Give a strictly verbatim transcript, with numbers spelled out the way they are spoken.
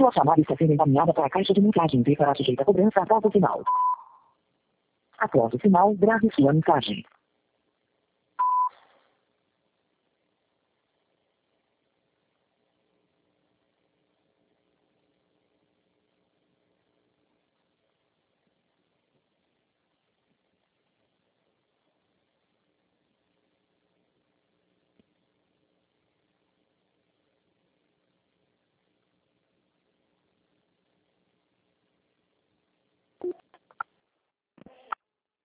Sua chamada está sendo encaminhada para a caixa de mensagens e será sujeita a cobrança após o sinal. Após o sinal, grave sua mensagem.